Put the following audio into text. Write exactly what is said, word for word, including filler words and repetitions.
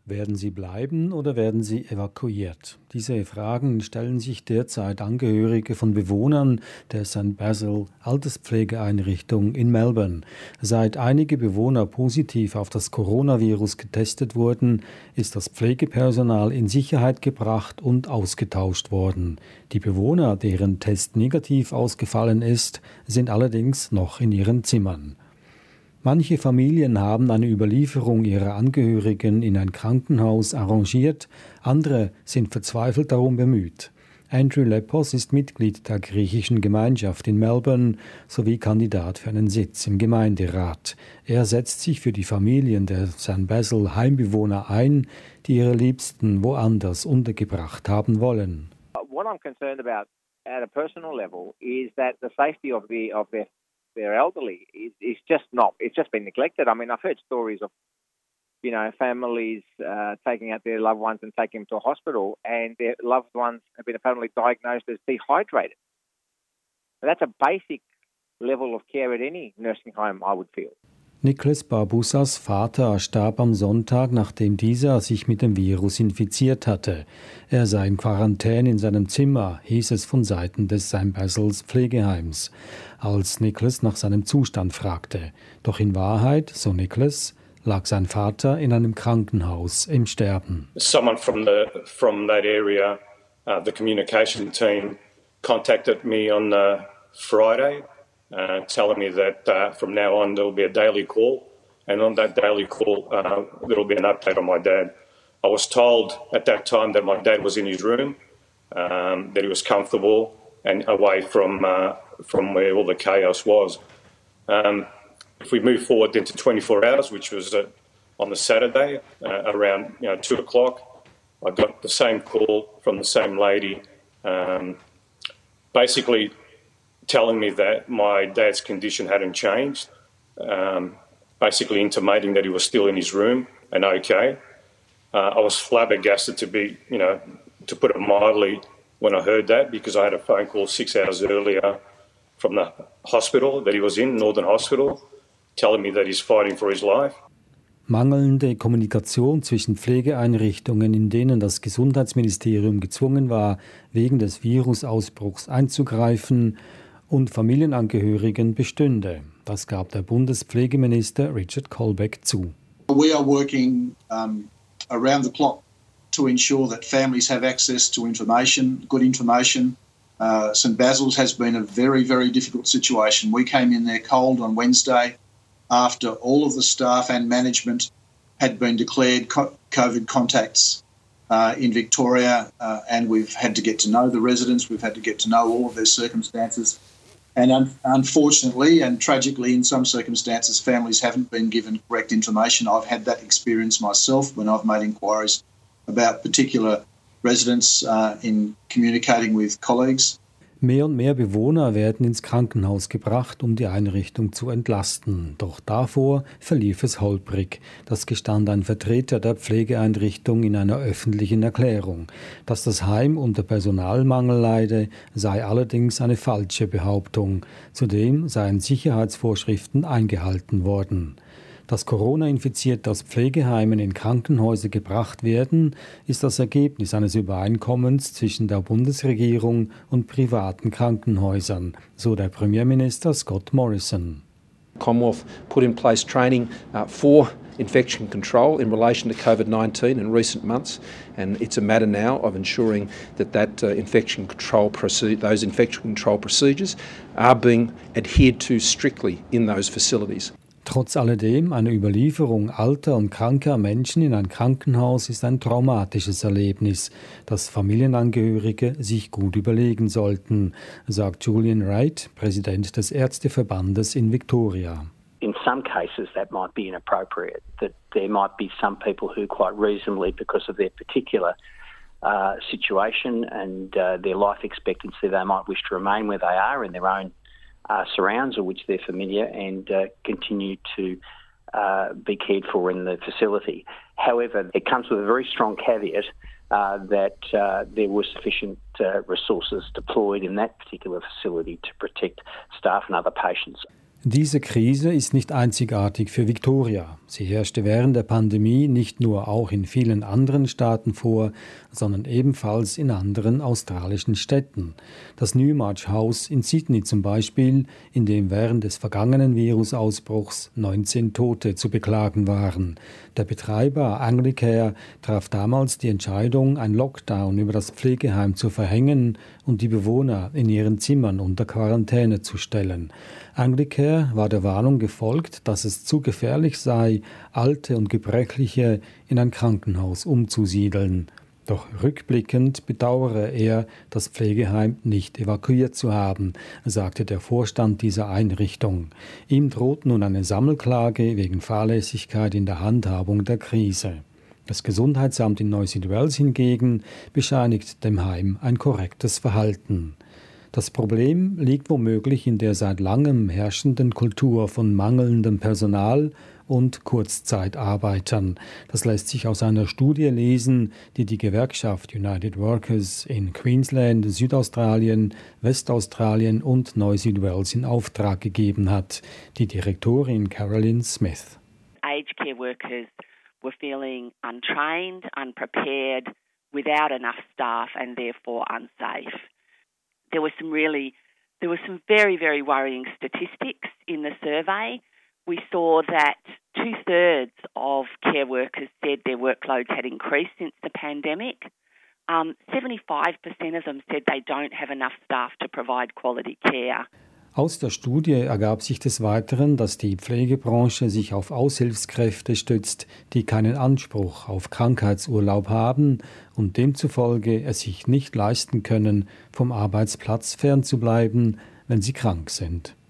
Werden sie bleiben oder werden sie evakuiert? Diese Fragen stellen sich derzeit Angehörige von Bewohnern der Saint Basil Alterspflegeeinrichtung in Melbourne. Seit einige Bewohner positiv auf das Coronavirus getestet wurden, ist das Pflegepersonal in Sicherheit gebracht und ausgetauscht worden. Die Bewohner, deren Test negativ ausgefallen ist, sind allerdings noch in ihren Zimmern. Manche Familien haben eine Überlieferung ihrer Angehörigen in ein Krankenhaus arrangiert, andere sind verzweifelt darum bemüht. Andrew Lepos ist Mitglied der griechischen Gemeinschaft in Melbourne sowie Kandidat für einen Sitz im Gemeinderat. Er setzt sich für die Familien der Saint Basil Heimbewohner ein, die ihre Liebsten woanders untergebracht haben wollen. What I'm concerned about at a personal level is that the safety of the of their their elderly is, is just not, it's just been neglected. I mean, I've heard stories of, you know, families uh, taking out their loved ones and taking them to a hospital, and their loved ones have been apparently diagnosed as dehydrated. And that's a basic level of care at any nursing home, I would feel. Nicholas Barbusas Vater starb am Sonntag, nachdem dieser sich mit dem Virus infiziert hatte. Er sei in Quarantäne in seinem Zimmer, hieß es von Seiten des Saint Basils Pflegeheims, als Nicholas nach seinem Zustand fragte. Doch in Wahrheit, so Nicholas, lag sein Vater in einem Krankenhaus im Sterben. Someone from the from that area, uh, the communication team, contacted me on uh, Friday. Uh, telling me that uh, from now on there will be a daily call, and on that daily call uh, there will be an update on my dad. I was told at that time that my dad was in his room, um, that he was comfortable and away from uh, from where all the chaos was. Um, if we move forward into twenty-four hours, which was uh, on the Saturday uh, around you know two o'clock, I got the same call from the same lady, um, basically telling me that my dad's condition hadn't changed, um, basically intimating that he was still in his room and okay. Uh, I was flabbergasted to be, you know, to put it mildly, when I heard that, because I had a phone call six hours earlier from the hospital that he was in, Northern Hospital, telling me that he's fighting for his life. Mangelnde Kommunikation zwischen Pflegeeinrichtungen, in denen das Gesundheitsministerium gezwungen war, wegen des Virusausbruchs einzugreifen, und Familienangehörigen bestünde. Das gab der Bundespflegeminister Richard Colbeck zu. We are working um, around the clock to ensure that families have access to information, good information. Uh, Saint Basil's has been a very, very difficult situation. We came in there cold on Wednesday after all of the staff and management had been declared COVID contacts uh, in Victoria, uh, and we've had to get to know the residents, we've had to get to know all of their circumstances. And un- unfortunately and tragically, in some circumstances, families haven't been given correct information. I've had that experience myself when I've made inquiries about particular residents uh, in communicating with colleagues. Mehr und mehr Bewohner werden ins Krankenhaus gebracht, um die Einrichtung zu entlasten. Doch davor verlief es holprig. Das gestand ein Vertreter der Pflegeeinrichtung in einer öffentlichen Erklärung. Dass das Heim unter Personalmangel leide, sei allerdings eine falsche Behauptung. Zudem seien Sicherheitsvorschriften eingehalten worden. Dass Corona-Infizierte aus Pflegeheimen in Krankenhäuser gebracht werden, ist das Ergebnis eines Übereinkommens zwischen der Bundesregierung und privaten Krankenhäusern, so der Premierminister Scott Morrison. Commonwealth put in place training uh, for infection control in relation to COVID nineteen in recent months, and it's a matter now of ensuring that that uh, infection control proce- those infection control procedures are being adhered to strictly in those facilities. Trotz alledem, eine Überlieferung alter und kranker Menschen in ein Krankenhaus ist ein traumatisches Erlebnis, das Familienangehörige sich gut überlegen sollten, sagt Julian Wright, Präsident des Ärzteverbandes in Victoria. In some cases that might be inappropriate, that there might be some people who quite reasonably, because of their particular uh, situation and uh, their life expectancy, they might wish to remain where they are in their own Uh, surrounds of which they're familiar and uh, continue to uh, be cared for in the facility. However, it comes with a very strong caveat uh, that uh, there were sufficient uh, resources deployed in that particular facility to protect staff and other patients. Diese Krise ist nicht einzigartig für Victoria. Sie herrschte während der Pandemie nicht nur auch in vielen anderen Staaten vor, sondern ebenfalls in anderen australischen Städten. Das Newmarch House in Sydney zum Beispiel, in dem während des vergangenen Virusausbruchs neunzehn Tote zu beklagen waren. Der Betreiber Anglicare traf damals die Entscheidung, ein Lockdown über das Pflegeheim zu verhängen und die Bewohner in ihren Zimmern unter Quarantäne zu stellen. Anglicare war der Warnung gefolgt, dass es zu gefährlich sei, Alte und Gebrechliche in ein Krankenhaus umzusiedeln. Doch rückblickend bedauere er, das Pflegeheim nicht evakuiert zu haben, sagte der Vorstand dieser Einrichtung. Ihm droht nun eine Sammelklage wegen Fahrlässigkeit in der Handhabung der Krise. Das Gesundheitsamt in New South Wales hingegen bescheinigt dem Heim ein korrektes Verhalten. Das Problem liegt womöglich in der seit langem herrschenden Kultur von mangelndem Personal und Kurzzeitarbeitern. Das lässt sich aus einer Studie lesen, die die Gewerkschaft United Workers in Queensland, Südaustralien, Westaustralien und New South Wales in Auftrag gegeben hat. Die Direktorin Carolyn Smith. Aged care workers were feeling untrained, unprepared, without enough staff and therefore unsafe. There were some really, there were some very, very worrying statistics in the survey. We saw that two-thirds of care workers said their workloads had increased since the pandemic. Um, seventy-five percent of them said they don't have enough staff to provide quality care. Aus der Studie ergab sich des Weiteren, dass die Pflegebranche sich auf Aushilfskräfte stützt, die keinen Anspruch auf Krankheitsurlaub haben und demzufolge es sich nicht leisten können, vom Arbeitsplatz fernzubleiben, wenn sie krank sind.